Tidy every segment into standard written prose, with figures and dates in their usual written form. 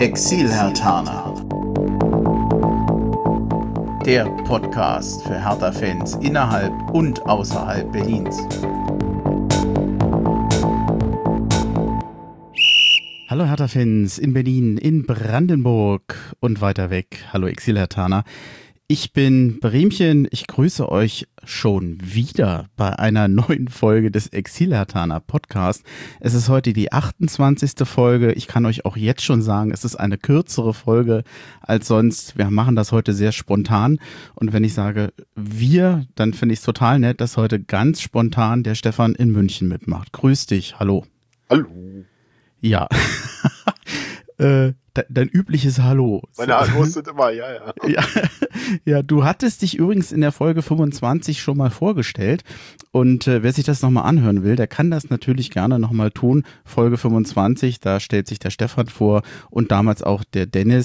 Exil-Herthaner. Der Podcast für Hertha-Fans innerhalb und außerhalb Berlins. Hallo Hertha-Fans in Berlin, in Brandenburg und weiter weg. Hallo Exil-Herthaner. Ich bin Bremchen, ich grüße euch schon wieder bei einer neuen Folge des Exil-Herthaner Podcast. Es ist heute die 28. Folge. Ich kann euch auch jetzt schon sagen, es ist eine kürzere Folge als sonst. Wir machen das heute sehr spontan. Und wenn ich sage wir, dann finde ich es total nett, dass heute ganz spontan der Stefan in München mitmacht. Grüß dich, hallo. Hallo. Ja, dein übliches Hallo. Meine Hallos sind immer, ja. Ja, du hattest dich übrigens in der Folge 25 schon mal vorgestellt und wer sich das nochmal anhören will, der kann das natürlich gerne nochmal tun. Folge 25, da stellt sich der Stefan vor und damals auch der Daniel,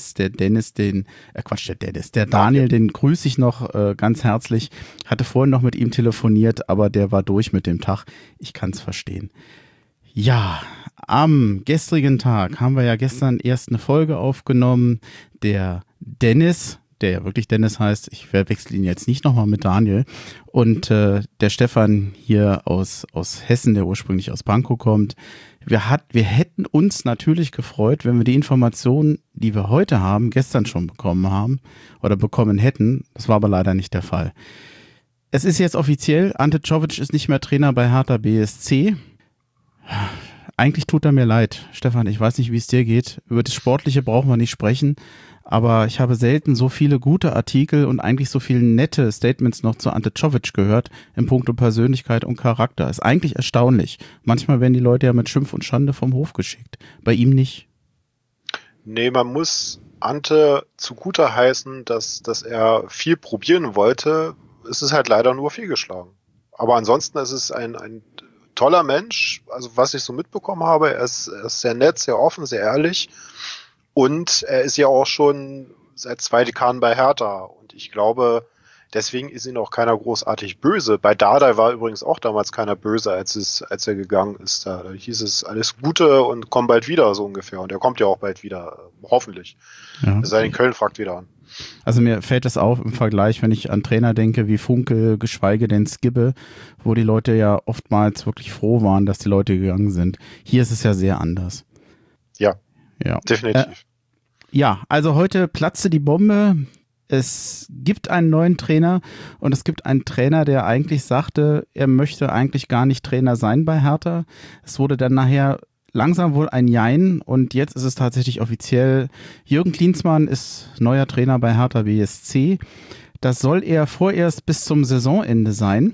den grüße ich noch ganz herzlich. Hatte vorhin noch mit ihm telefoniert, aber der war durch mit dem Tag. Ich kann es verstehen. Ja, am gestrigen Tag haben wir ja gestern erst eine Folge aufgenommen. Der Dennis, der ja wirklich Dennis heißt, ich verwechsel ihn jetzt nicht nochmal mit Daniel, und der Stefan hier aus Hessen, der ursprünglich aus Pankow kommt. Wir hätten uns natürlich gefreut, wenn wir die Informationen, die wir heute haben, gestern schon bekommen haben oder bekommen hätten. Das war aber leider nicht der Fall. Es ist jetzt offiziell, Ante Czovic ist nicht mehr Trainer bei Hertha BSC. Eigentlich tut er mir leid, Stefan, ich weiß nicht, wie es dir geht. Über das Sportliche brauchen wir nicht sprechen, aber ich habe selten so viele gute Artikel und eigentlich so viele nette Statements noch zu Ante Czovic gehört, in puncto Persönlichkeit und Charakter. Ist eigentlich erstaunlich. Manchmal werden die Leute ja mit Schimpf und Schande vom Hof geschickt. Bei ihm nicht. Nee, man muss Ante zugute heißen, dass er viel probieren wollte. Es ist halt leider nur fehlgeschlagen. Aber ansonsten ist es ein toller Mensch, also was ich so mitbekommen habe, er ist sehr nett, sehr offen, sehr ehrlich und er ist ja auch schon seit 2 Dekaden bei Hertha und ich glaube, deswegen ist ihn auch keiner großartig böse. Bei Dardai war übrigens auch damals keiner böse, als er gegangen ist. Da hieß es alles Gute und komm bald wieder, so ungefähr, und er kommt ja auch bald wieder, hoffentlich. Ja. Es sei denn, Köln fragt wieder an. Also mir fällt das auf im Vergleich, wenn ich an Trainer denke wie Funkel, geschweige denn Skibbe, wo die Leute ja oftmals wirklich froh waren, dass die Leute gegangen sind. Hier ist es ja sehr anders. Ja. Definitiv. Ja, also heute platzte die Bombe. Es gibt einen neuen Trainer und es gibt einen Trainer, der eigentlich sagte, er möchte eigentlich gar nicht Trainer sein bei Hertha. Es wurde dann nachher langsam wohl ein Jein und jetzt ist es tatsächlich offiziell. Jürgen Klinsmann ist neuer Trainer bei Hertha BSC. Das soll er vorerst bis zum Saisonende sein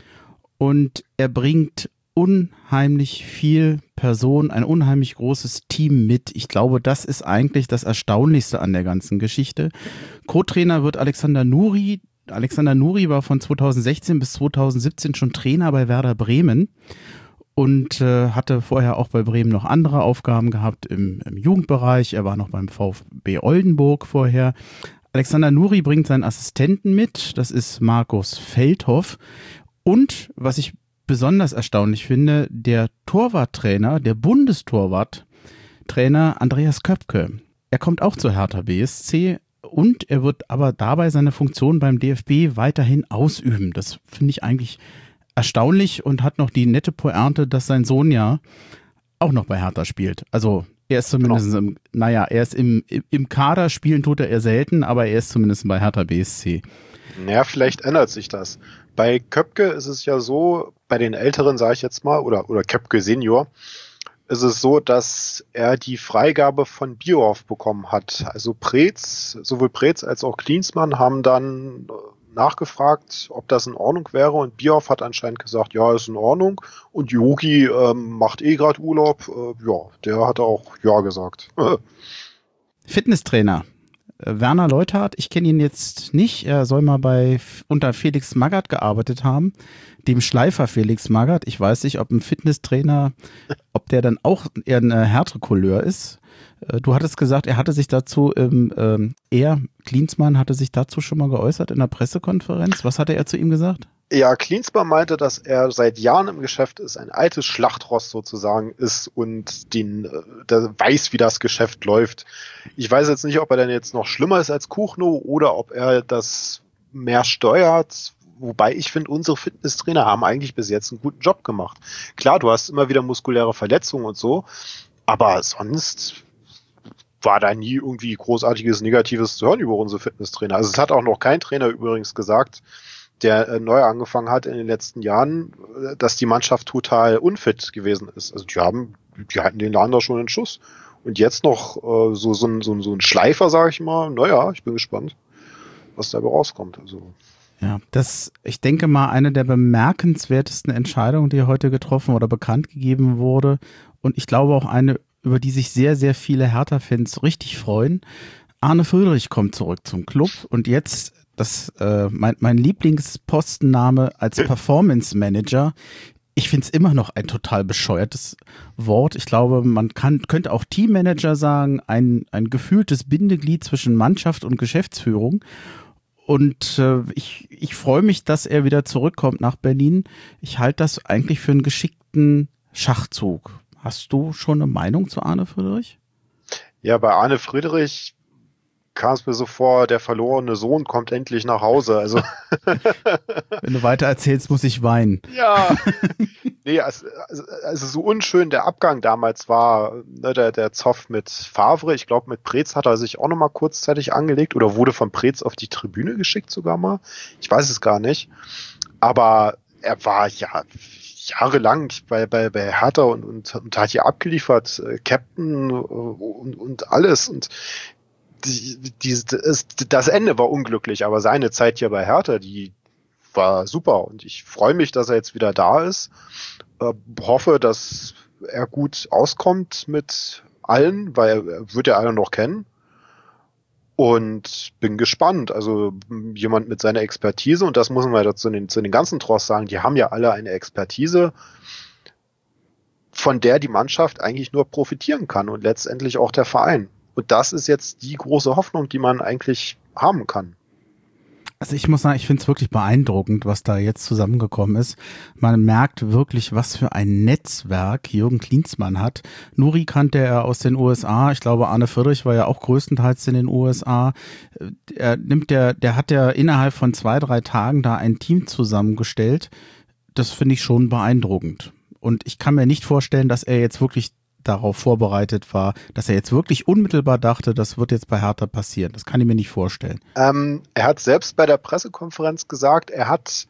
und er bringt unheimlich viel Person, ein unheimlich großes Team mit. Ich glaube, das ist eigentlich das Erstaunlichste an der ganzen Geschichte. Co-Trainer wird Alexander Nuri. Alexander Nuri war von 2016 bis 2017 schon Trainer bei Werder Bremen. Und hatte vorher auch bei Bremen noch andere Aufgaben gehabt im Jugendbereich. Er war noch beim VfB Oldenburg vorher. Alexander Nuri bringt seinen Assistenten mit. Das ist Markus Feldhoff. Und was ich besonders erstaunlich finde, der Torwarttrainer, der Bundestorwarttrainer Andreas Köpke. Er kommt auch zur Hertha BSC und er wird aber dabei seine Funktion beim DFB weiterhin ausüben. Das finde ich eigentlich erstaunlich und hat noch die nette Pointe, dass sein Sohn ja auch noch bei Hertha spielt. Also er ist zumindest im Kader, spielen tut er eher selten, aber er ist zumindest bei Hertha BSC. Naja, vielleicht ändert sich das. Bei Köpke ist es ja so, bei den Älteren sage ich jetzt mal, oder Köpke Senior, ist es so, dass er die Freigabe von Bierhoff bekommen hat. Also sowohl Preetz als auch Klinsmann haben dann nachgefragt, ob das in Ordnung wäre, und Bierhoff hat anscheinend gesagt, ja, ist in Ordnung, und Jogi macht gerade Urlaub, der hat auch ja gesagt. Fitnesstrainer Werner Leuthard, ich kenne ihn jetzt nicht, er soll mal unter Felix Magath gearbeitet haben, dem Schleifer Felix Magath. Ich weiß nicht, ob ein Fitnesstrainer, ob der dann auch eher eine härtere Couleur ist. Du hattest gesagt, er hatte sich dazu, Klinsmann hatte sich dazu schon mal geäußert in der Pressekonferenz. Was hatte er zu ihm gesagt? Ja, Klinsmann meinte, dass er seit Jahren im Geschäft ist, ein altes Schlachtross sozusagen ist und der weiß, wie das Geschäft läuft. Ich weiß jetzt nicht, ob er denn jetzt noch schlimmer ist als Kuchno oder ob er das mehr steuert. Wobei ich finde, unsere Fitnesstrainer haben eigentlich bis jetzt einen guten Job gemacht. Klar, du hast immer wieder muskuläre Verletzungen und so, aber sonst war da nie irgendwie großartiges Negatives zu hören über unsere Fitnesstrainer. Also es hat auch noch kein Trainer übrigens gesagt, der neu angefangen hat in den letzten Jahren, dass die Mannschaft total unfit gewesen ist. Also die hatten den Laden da schon in Schuss. Und jetzt noch so ein Schleifer, sage ich mal. Naja, ich bin gespannt, was dabei rauskommt. Also. Ja, ich denke mal, eine der bemerkenswertesten Entscheidungen, die heute getroffen oder bekannt gegeben wurde. Und ich glaube auch eine, über die sich sehr, sehr viele Hertha-Fans richtig freuen. Arne Friedrich kommt zurück zum Club und jetzt mein Lieblingspostenname als Performance Manager. Ich finde es immer noch ein total bescheuertes Wort. Ich glaube, könnte auch Teammanager sagen, ein gefühltes Bindeglied zwischen Mannschaft und Geschäftsführung. Und ich freue mich, dass er wieder zurückkommt nach Berlin. Ich halte das eigentlich für einen geschickten Schachzug. Hast du schon eine Meinung zu Arne Friedrich? Ja, bei Arne Friedrich kam es mir so vor, der verlorene Sohn kommt endlich nach Hause. Also wenn du weiter erzählst, muss ich weinen. Ja, nee, also so unschön der Abgang damals war, ne, der Zoff mit Favre, ich glaube mit Preetz hat er sich auch nochmal kurzzeitig angelegt oder wurde von Preetz auf die Tribüne geschickt sogar mal. Ich weiß es gar nicht. Aber er war ja jahrelang bei Hertha und hat hier abgeliefert, Captain und alles und das Ende war unglücklich, aber seine Zeit hier bei Hertha, die war super und ich freue mich, dass er jetzt wieder da ist. Hoffe, dass er gut auskommt mit allen, weil er wird ja alle noch kennen. Und bin gespannt. Also jemand mit seiner Expertise, und das muss man ja zu den ganzen Tross sagen, die haben ja alle eine Expertise, von der die Mannschaft eigentlich nur profitieren kann und letztendlich auch der Verein. Und das ist jetzt die große Hoffnung, die man eigentlich haben kann. Also ich muss sagen, ich finde es wirklich beeindruckend, was da jetzt zusammengekommen ist. Man merkt wirklich, was für ein Netzwerk Jürgen Klinsmann hat. Nuri kannte er aus den USA. Ich glaube, Arne Friedrich war ja auch größtenteils in den USA. Der hat ja innerhalb von 2-3 Tagen da ein Team zusammengestellt. Das finde ich schon beeindruckend. Und ich kann mir nicht vorstellen, dass er jetzt wirklich darauf vorbereitet war, dass er jetzt wirklich unmittelbar dachte, das wird jetzt bei Hertha passieren. Das kann ich mir nicht vorstellen. Er hat selbst bei der Pressekonferenz gesagt, er hat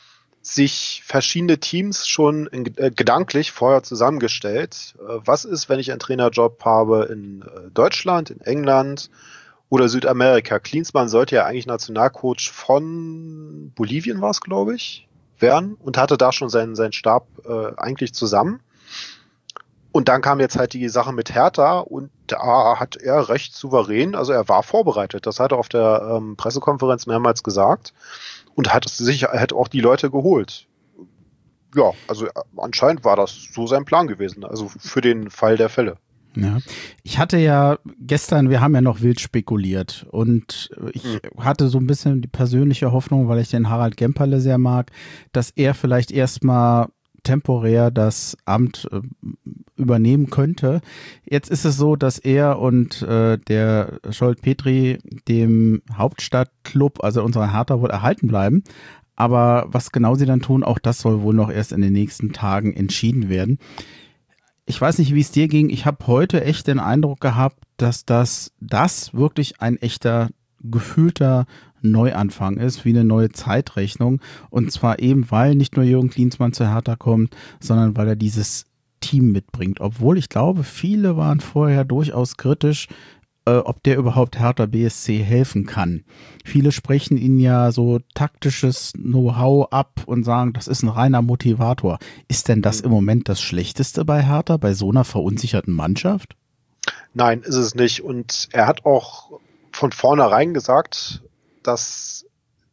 sich verschiedene Teams schon gedanklich vorher zusammengestellt. Was ist, wenn ich einen Trainerjob habe in Deutschland, in England oder Südamerika? Klinsmann sollte ja eigentlich Nationalcoach von Bolivien, war es, glaube ich, werden und hatte da schon seinen Stab eigentlich zusammen. Und dann kam jetzt halt die Sache mit Hertha und da hat er recht souverän, also er war vorbereitet. Das hat er auf der Pressekonferenz mehrmals gesagt und hat auch die Leute geholt. Ja, also anscheinend war das so sein Plan gewesen, also für den Fall der Fälle. Ja, ich hatte ja gestern, wir haben ja noch wild spekuliert und ich hatte so ein bisschen die persönliche Hoffnung, weil ich den Harald Gemperle sehr mag, dass er vielleicht erstmal temporär das Amt übernehmen könnte. Jetzt ist es so, dass er und der Scholt-Petri dem Hauptstadtclub, also unserer Hertha, wohl erhalten bleiben. Aber was genau sie dann tun, auch das soll wohl noch erst in den nächsten Tagen entschieden werden. Ich weiß nicht, wie es dir ging. Ich habe heute echt den Eindruck gehabt, dass das wirklich ein echter, gefühlter Neuanfang ist, wie eine neue Zeitrechnung. Und zwar eben, weil nicht nur Jürgen Klinsmann zu Hertha kommt, sondern weil er dieses Team mitbringt. Obwohl ich glaube, viele waren vorher durchaus kritisch, ob der überhaupt Hertha BSC helfen kann. Viele sprechen ihn ja so taktisches Know-how ab und sagen, das ist ein reiner Motivator. Ist denn das im Moment das Schlechteste bei Hertha, bei so einer verunsicherten Mannschaft? Nein, ist es nicht. Und er hat auch von vornherein gesagt, dass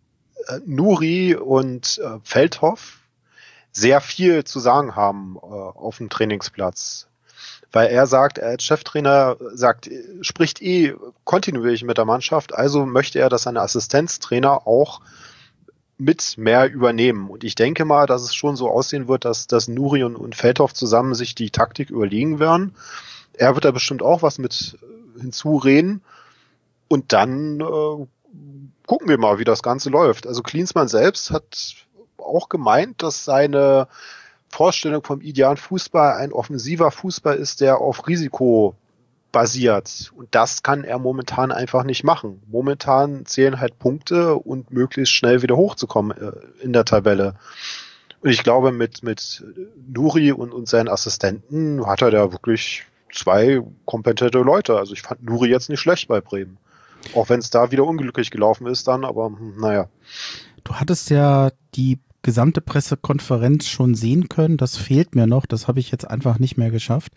Nuri und Feldhoff sehr viel zu sagen haben auf dem Trainingsplatz. Weil er sagt, er als Cheftrainer spricht kontinuierlich mit der Mannschaft, also möchte er, dass seine Assistenztrainer auch mit mehr übernehmen. Und ich denke mal, dass es schon so aussehen wird, dass Nuri und Feldhoff zusammen sich die Taktik überlegen werden. Er wird da bestimmt auch was mit hinzureden. Und dann gucken wir mal, wie das Ganze läuft. Also Klinsmann selbst hat auch gemeint, dass seine Vorstellung vom idealen Fußball ein offensiver Fußball ist, der auf Risiko basiert. Und das kann er momentan einfach nicht machen. Momentan zählen halt Punkte und möglichst schnell wieder hochzukommen in der Tabelle. Und ich glaube, mit Nuri und seinen Assistenten hat er da wirklich 2 kompetente Leute. Also ich fand Nuri jetzt nicht schlecht bei Bremen. Auch wenn es da wieder unglücklich gelaufen ist dann, aber naja. Du hattest ja die gesamte Pressekonferenz schon sehen können. Das fehlt mir noch. Das habe ich jetzt einfach nicht mehr geschafft.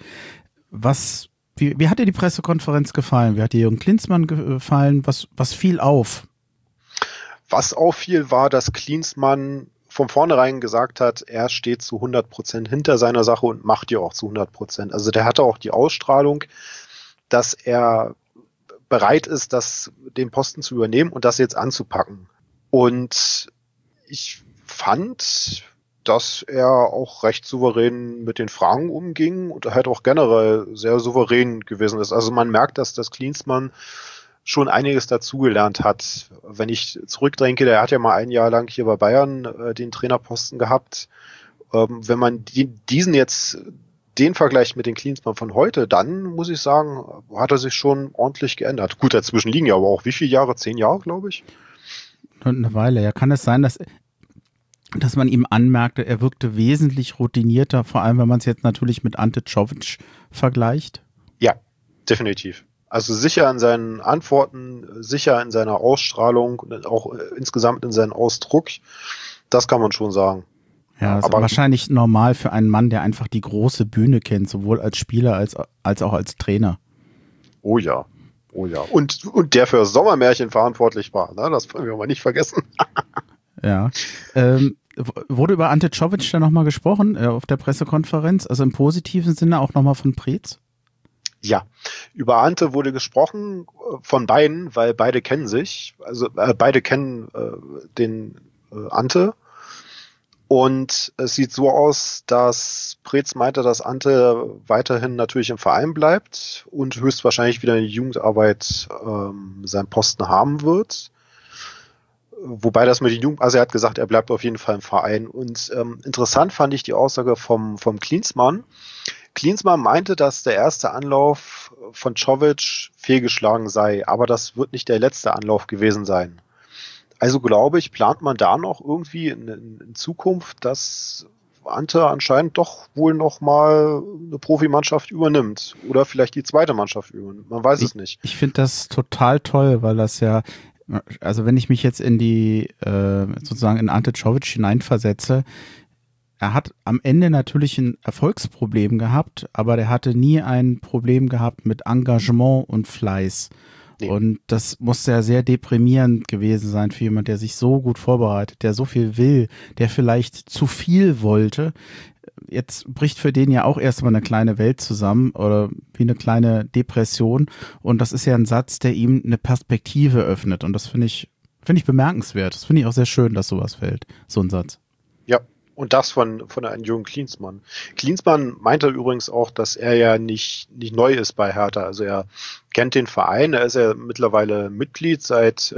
Wie hat dir die Pressekonferenz gefallen? Wie hat dir Jürgen Klinsmann gefallen? Was fiel auf? Was auffiel, war, dass Klinsmann von vornherein gesagt hat, er steht zu 100% hinter seiner Sache und macht die auch zu 100%. Also der hatte auch die Ausstrahlung, dass er bereit ist, den Posten zu übernehmen und das jetzt anzupacken. Und ich fand, dass er auch recht souverän mit den Fragen umging und halt auch generell sehr souverän gewesen ist. Also man merkt, dass das Klinsmann schon einiges dazugelernt hat. Wenn ich zurückdenke, der hat ja mal ein Jahr lang hier bei Bayern den Trainerposten gehabt. Wenn man den vergleicht mit den Klinsmann von heute, dann muss ich sagen, hat er sich schon ordentlich geändert. Gut, dazwischen liegen ja aber auch wie viele Jahre? 10 Jahre, glaube ich? Eine Weile. Ja, kann es sein, dass man ihm anmerkte, er wirkte wesentlich routinierter, vor allem wenn man es jetzt natürlich mit Ante Czovic vergleicht? Ja, definitiv. Also sicher in seinen Antworten, sicher in seiner Ausstrahlung und auch insgesamt in seinem Ausdruck. Das kann man schon sagen. Ja, ist aber wahrscheinlich normal für einen Mann, der einfach die große Bühne kennt, sowohl als Spieler als auch als Trainer. Oh ja, oh ja. Und der für das Sommermärchen verantwortlich war, ne? Das wollen wir mal nicht vergessen. Ja. Wurde über Ante Czovic da nochmal gesprochen auf der Pressekonferenz? Also im positiven Sinne auch nochmal von Preetz? Ja, über Ante wurde gesprochen von beiden, weil beide kennen sich. Also beide kennen den Ante. Und es sieht so aus, dass Preetz meinte, dass Ante weiterhin natürlich im Verein bleibt und höchstwahrscheinlich wieder in die Jugendarbeit seinen Posten haben wird. Wobei das mit den Jugend, also er hat gesagt, er bleibt auf jeden Fall im Verein. Und interessant fand ich die Aussage vom Klinsmann. Klinsmann meinte, dass der erste Anlauf von Czovic fehlgeschlagen sei, aber das wird nicht der letzte Anlauf gewesen sein. Also glaube ich, plant man da noch irgendwie in Zukunft, dass Ante anscheinend doch wohl noch mal eine Profimannschaft übernimmt oder vielleicht die zweite Mannschaft übernimmt. Man weiß es nicht. Ich finde das total toll, weil das ja, also wenn ich mich jetzt in die sozusagen in Ante Czovic hineinversetze, er hat am Ende natürlich ein Erfolgsproblem gehabt, aber der hatte nie ein Problem gehabt mit Engagement und Fleiß. Nee. Und das muss ja sehr deprimierend gewesen sein für jemand, der sich so gut vorbereitet, der so viel will, der vielleicht zu viel wollte. Jetzt bricht für den ja auch erstmal eine kleine Welt zusammen oder wie eine kleine Depression. Und das ist ja ein Satz, der ihm eine Perspektive öffnet. Und das finde ich bemerkenswert. Das finde ich auch sehr schön, dass sowas fällt, so ein Satz. Ja. Und das von einem jungen Klinsmann. Klinsmann meinte übrigens auch, dass er ja nicht neu ist bei Hertha. Also er kennt den Verein, er ist ja mittlerweile Mitglied seit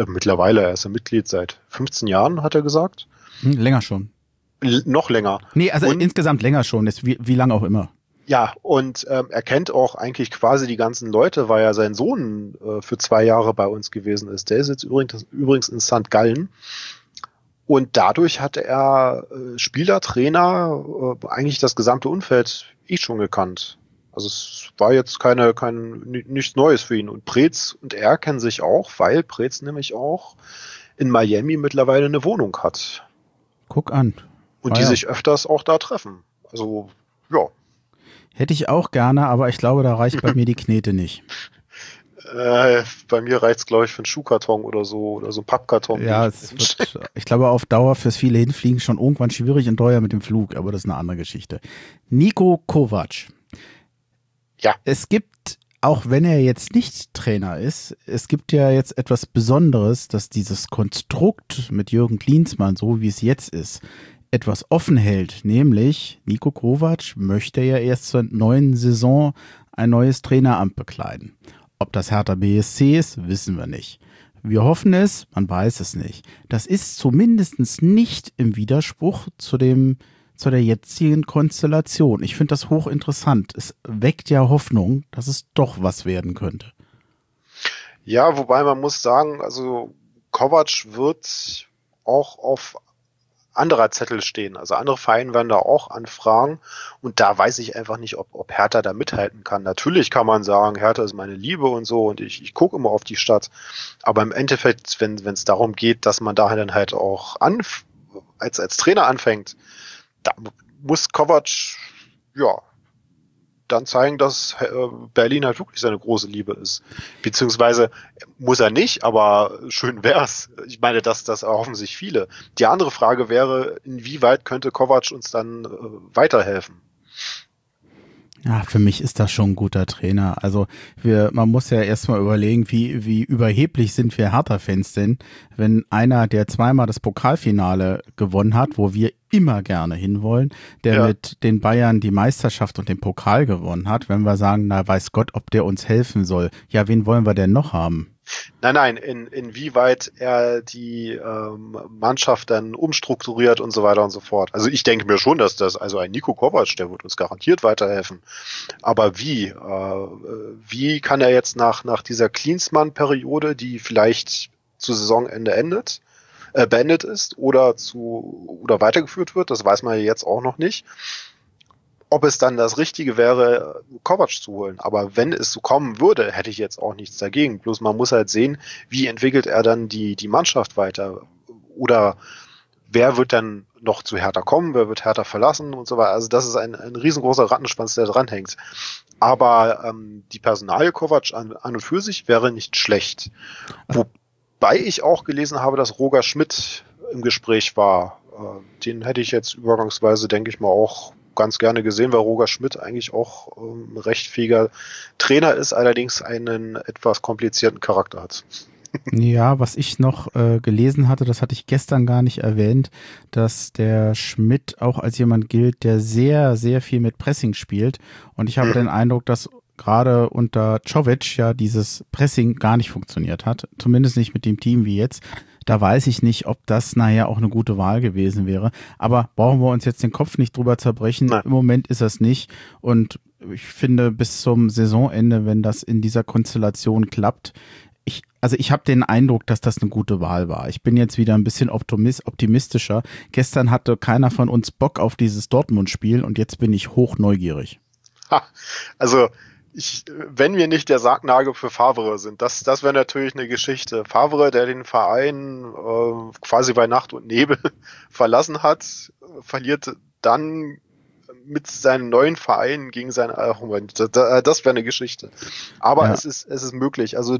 15 Jahren, hat er gesagt. Länger schon. Noch länger. Nee, also insgesamt länger schon, ist wie lange auch immer. Ja, und er kennt auch eigentlich quasi die ganzen Leute, weil ja sein Sohn für 2 Jahre bei uns gewesen ist. Der ist jetzt übrigens in St. Gallen. Und dadurch hat er Spieler, Trainer, eigentlich das gesamte Umfeld schon gekannt. Also es war jetzt nichts Neues für ihn. Und Preetz und er kennen sich auch, weil Preetz nämlich auch in Miami mittlerweile eine Wohnung hat. Guck an. Und die sich öfters auch da treffen. Also, ja. Hätte ich auch gerne, aber ich glaube, da reicht bei mir die Knete nicht. Bei mir reicht's, glaube ich, für einen Schuhkarton oder so ein Pappkarton. Ja, ich glaube, auf Dauer fürs viele Hinfliegen schon irgendwann schwierig und teuer mit dem Flug, aber das ist eine andere Geschichte. Niko Kovac. Ja. Es gibt auch wenn er jetzt nicht Trainer ist, es gibt ja jetzt etwas Besonderes, dass dieses Konstrukt mit Jürgen Klinsmann, so wie es jetzt ist, etwas offen hält, nämlich Niko Kovac möchte ja erst zur neuen Saison ein neues Traineramt bekleiden. Ob das Hertha BSC ist, wissen wir nicht. Wir hoffen es, man weiß es nicht. Das ist zumindest nicht im Widerspruch zu der jetzigen Konstellation. Ich finde das hochinteressant. Es weckt ja Hoffnung, dass es doch was werden könnte. Ja, wobei man muss sagen, also Kovac wird auch auf anderer Zettel stehen. Also andere Vereine werden da auch anfragen und da weiß ich einfach nicht, ob Hertha da mithalten kann. Natürlich kann man sagen, Hertha ist meine Liebe und so und ich gucke immer auf die Stadt. Aber im Endeffekt, wenn es darum geht, dass man da dann halt auch als Trainer anfängt, da muss Kovac ja dann zeigen, dass Berlin halt wirklich seine große Liebe ist. Beziehungsweise muss er nicht, aber schön wär's. Ich meine, das erhoffen sich viele. Die andere Frage wäre, inwieweit könnte Kovac uns dann weiterhelfen? Ja, für mich ist das schon ein guter Trainer. Also man muss ja erstmal überlegen, wie überheblich sind wir Hertha-Fans denn, wenn einer, der zweimal das Pokalfinale gewonnen hat, wo wir immer gerne hinwollen, der mit den Bayern die Meisterschaft und den Pokal gewonnen hat, wenn wir sagen, na weiß Gott, ob der uns helfen soll. Ja, wen wollen wir denn noch haben? Nein, inwieweit er die Mannschaft dann umstrukturiert und so weiter und so fort. Also ich denke mir schon, dass also ein Niko Kovac, der wird uns garantiert weiterhelfen. Aber wie kann er jetzt nach dieser Klinsmann-Periode, die vielleicht zu Saisonende beendet ist oder weitergeführt wird, das weiß man ja jetzt auch noch nicht, ob es dann das Richtige wäre, Kovac zu holen. Aber wenn es so kommen würde, hätte ich jetzt auch nichts dagegen. Bloß man muss halt sehen, wie entwickelt er dann die Mannschaft weiter? Oder wer wird dann noch zu Hertha kommen? Wer wird Hertha verlassen und so weiter? Also das ist ein riesengroßer Rattenschwanz, der dranhängt. Aber die Personalie Kovac an und für sich wäre nicht schlecht. Wobei ich auch gelesen habe, dass Roger Schmidt im Gespräch war. Den hätte ich jetzt übergangsweise, denke ich mal, auch ganz gerne gesehen, weil Roger Schmidt eigentlich auch ein recht fähiger Trainer ist, allerdings einen etwas komplizierten Charakter hat. Ja, was ich noch gelesen hatte, das hatte ich gestern gar nicht erwähnt, dass der Schmidt auch als jemand gilt, der sehr, sehr viel mit Pressing spielt. Und ich habe den Eindruck, dass gerade unter Čović ja dieses Pressing gar nicht funktioniert hat. Zumindest nicht mit dem Team wie jetzt. Da weiß ich nicht, ob das nachher auch eine gute Wahl gewesen wäre. Aber brauchen wir uns jetzt den Kopf nicht drüber zerbrechen. Nein. Im Moment ist das nicht. Und ich finde, bis zum Saisonende, wenn das in dieser Konstellation klappt, ich habe den Eindruck, dass das eine gute Wahl war. Ich bin jetzt wieder ein bisschen optimistischer. Gestern hatte keiner von uns Bock auf dieses Dortmund-Spiel und jetzt bin ich hochneugierig. Also wenn wir nicht der Sargnagel für Favre sind, das wäre natürlich eine Geschichte. Favre, der den Verein quasi bei Nacht und Nebel verlassen hat, verliert dann mit seinem neuen Verein gegen seinen Moment. Das wäre eine Geschichte. Aber ja. Es ist möglich. Also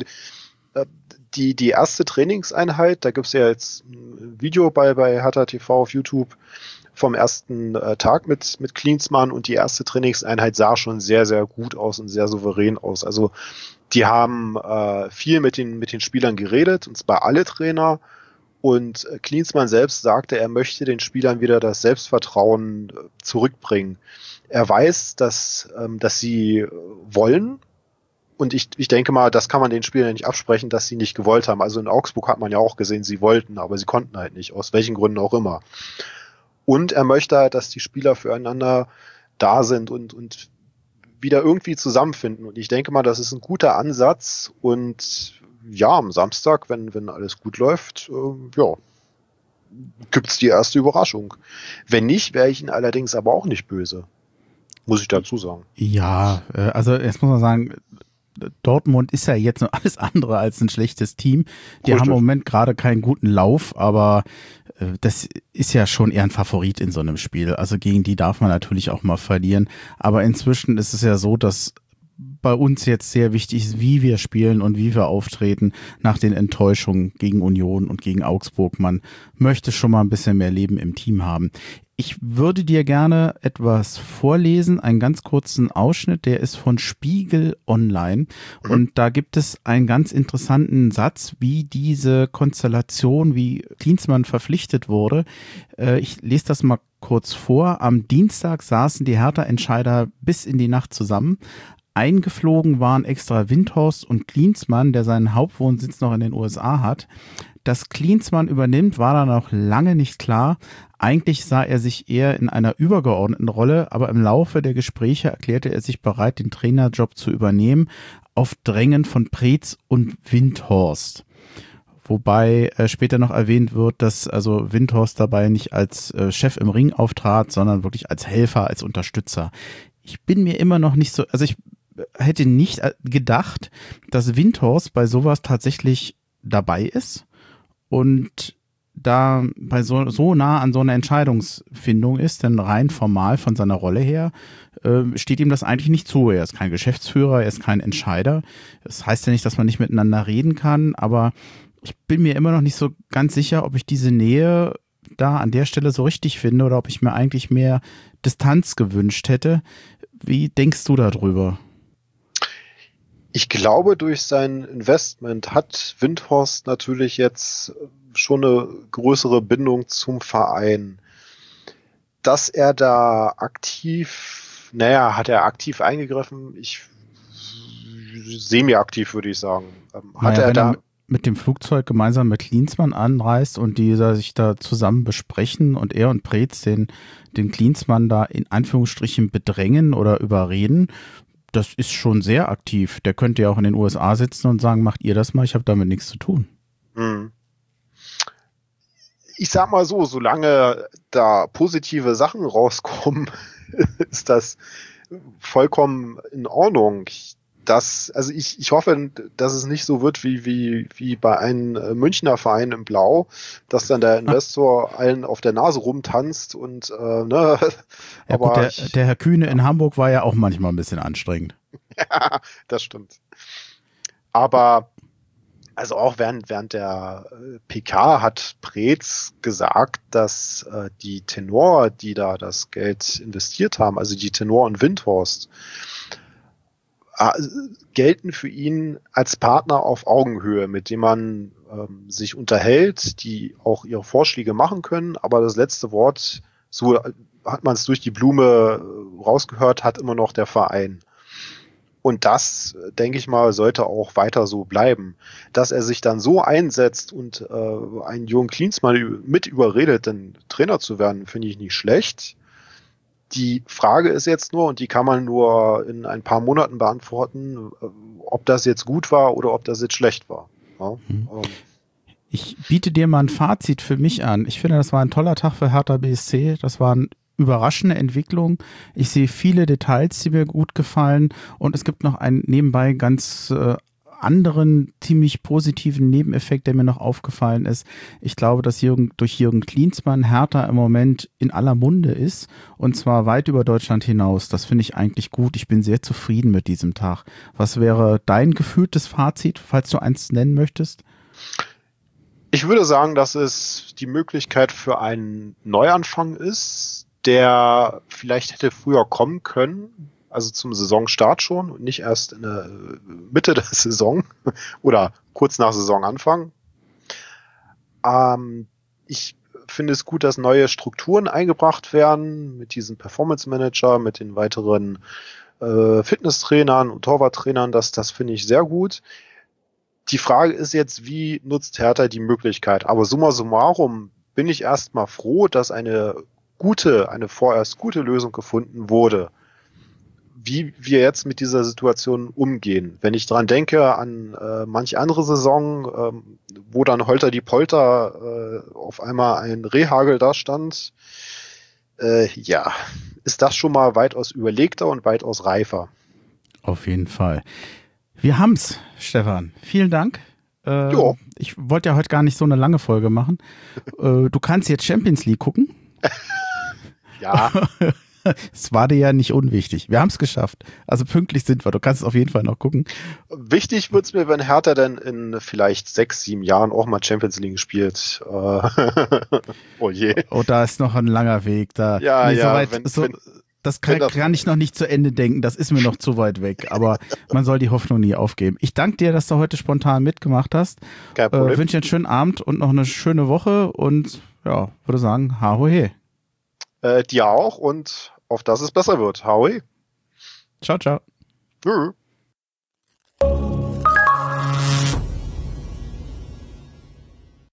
die erste Trainingseinheit, da gibt es ja jetzt ein Video bei Hertha TV auf YouTube vom ersten Tag mit Klinsmann und die erste Trainingseinheit sah schon sehr, sehr gut aus und sehr souverän aus. Also die haben viel mit den Spielern geredet, und zwar alle Trainer. Und Klinsmann selbst sagte, er möchte den Spielern wieder das Selbstvertrauen zurückbringen. Er weiß, dass sie wollen. Und ich denke mal, das kann man den Spielern nicht absprechen, dass sie nicht gewollt haben. Also in Augsburg hat man ja auch gesehen, sie wollten, aber sie konnten halt nicht, aus welchen Gründen auch immer. Und er möchte halt, dass die Spieler füreinander da sind und wieder irgendwie zusammenfinden. Und ich denke mal, das ist ein guter Ansatz. Und ja, am Samstag, wenn alles gut läuft, gibt's die erste Überraschung. Wenn nicht, wäre ich ihn allerdings aber auch nicht böse. Muss ich dazu sagen. Ja, also jetzt muss man sagen, Dortmund ist ja jetzt noch alles andere als ein schlechtes Team. Die haben im Moment gerade keinen guten Lauf, aber das ist ja schon eher ein Favorit in so einem Spiel. Also gegen die darf man natürlich auch mal verlieren. Aber inzwischen ist es ja so, dass bei uns jetzt sehr wichtig ist, wie wir spielen und wie wir auftreten nach den Enttäuschungen gegen Union und gegen Augsburg. Man möchte schon mal ein bisschen mehr Leben im Team haben. Ich würde dir gerne etwas vorlesen, einen ganz kurzen Ausschnitt, der ist von Spiegel Online und da gibt es einen ganz interessanten Satz, wie diese Konstellation, wie Klinsmann verpflichtet wurde. Ich lese das mal kurz vor. Am Dienstag saßen die Hertha-Entscheider bis in die Nacht zusammen. Eingeflogen waren extra Windhorst und Klinsmann, der seinen Hauptwohnsitz noch in den USA hat. Dass Klinsmann übernimmt, war dann noch lange nicht klar. Eigentlich sah er sich eher in einer übergeordneten Rolle, aber im Laufe der Gespräche erklärte er sich bereit, den Trainerjob zu übernehmen, auf Drängen von Preetz und Windhorst. Wobei später noch erwähnt wird, dass also Windhorst dabei nicht als Chef im Ring auftrat, sondern wirklich als Helfer, als Unterstützer. Ich bin mir immer noch nicht so, also ich hätte nicht gedacht, dass Windhorst bei sowas tatsächlich dabei ist und da bei so nah an so einer Entscheidungsfindung ist, denn rein formal von seiner Rolle her steht ihm das eigentlich nicht zu. Er ist kein Geschäftsführer, er ist kein Entscheider. Das heißt ja nicht, dass man nicht miteinander reden kann, aber ich bin mir immer noch nicht so ganz sicher, ob ich diese Nähe da an der Stelle so richtig finde oder ob ich mir eigentlich mehr Distanz gewünscht hätte. Wie denkst du darüber? Ich glaube, durch sein Investment hat Windhorst natürlich jetzt schon eine größere Bindung zum Verein. Dass er da aktiv, hat er aktiv eingegriffen? Ich semi-aktiv, würde ich sagen. Hat er da mit dem Flugzeug gemeinsam mit Klinsmann anreist und die sich da zusammen besprechen und er und Preetz den Klinsmann da in Anführungsstrichen bedrängen oder überreden, das ist schon sehr aktiv. Der könnte ja auch in den USA sitzen und sagen, macht ihr das mal, ich habe damit nichts zu tun. Ich sag mal so, solange da positive Sachen rauskommen, ist das vollkommen in Ordnung. Ich hoffe, dass es nicht so wird wie bei einem Münchner Verein im Blau, dass dann der Investor allen auf der Nase rumtanzt und Ja, aber gut, der Herr Kühne in Hamburg war ja auch manchmal ein bisschen anstrengend. Ja, das stimmt. Aber also auch während der PK hat Preetz gesagt, dass die Tenor, die da das Geld investiert haben, also die Tenor und Windhorst, gelten für ihn als Partner auf Augenhöhe, mit dem man sich unterhält, die auch ihre Vorschläge machen können, aber das letzte Wort, so hat man es durch die Blume rausgehört, hat immer noch der Verein. Und das, denke ich mal, sollte auch weiter so bleiben. Dass er sich dann so einsetzt und einen Jürgen Klinsmann mit überredet, denn Trainer zu werden, finde ich nicht schlecht. Die Frage ist jetzt nur, und die kann man nur in ein paar Monaten beantworten, ob das jetzt gut war oder ob das jetzt schlecht war. Ja? Ich biete dir mal ein Fazit für mich an. Ich finde, das war ein toller Tag für Hertha BSC. Das waren überraschende Entwicklung. Ich sehe viele Details, die mir gut gefallen und es gibt noch einen nebenbei ganz anderen, ziemlich positiven Nebeneffekt, der mir noch aufgefallen ist. Ich glaube, dass durch Jürgen Klinsmann Hertha im Moment in aller Munde ist und zwar weit über Deutschland hinaus. Das finde ich eigentlich gut. Ich bin sehr zufrieden mit diesem Tag. Was wäre dein gefühltes Fazit, falls du eins nennen möchtest? Ich würde sagen, dass es die Möglichkeit für einen Neuanfang ist, der vielleicht hätte früher kommen können, also zum Saisonstart schon und nicht erst in der Mitte der Saison oder kurz nach Saisonanfang. Ich finde es gut, dass neue Strukturen eingebracht werden mit diesem Performance Manager, mit den weiteren Fitnesstrainern und Torwarttrainern. Das finde ich sehr gut. Die Frage ist jetzt, wie nutzt Hertha die Möglichkeit? Aber summa summarum bin ich erstmal froh, dass eine vorerst gute Lösung gefunden wurde. Wie wir jetzt mit dieser Situation umgehen. Wenn ich dran denke an manche andere Saison, wo dann Holter die Polter auf einmal ein Rehhagel da stand, ist das schon mal weitaus überlegter und weitaus reifer. Auf jeden Fall. Wir haben's, Stefan. Vielen Dank. Ich wollte ja heute gar nicht so eine lange Folge machen. Du kannst jetzt Champions League gucken. Ja. Es war dir ja nicht unwichtig. Wir haben es geschafft. Also pünktlich sind wir. Du kannst es auf jeden Fall noch gucken. Wichtig wird's mir, wenn Hertha dann in vielleicht 6, 7 Jahren auch mal Champions League spielt. Oh je. Oh, da ist noch ein langer Weg. Da, Ja, nee, ja, das kann ich noch nicht zu Ende denken. Das ist mir noch zu weit weg. Aber man soll die Hoffnung nie aufgeben. Ich danke dir, dass du heute spontan mitgemacht hast. Kein Problem. Wünsche dir einen schönen Abend und noch eine schöne Woche. Und ja, würde sagen, ha ho he. Dir auch und auf dass es besser wird. Howie. Ciao, ciao. Tschüss.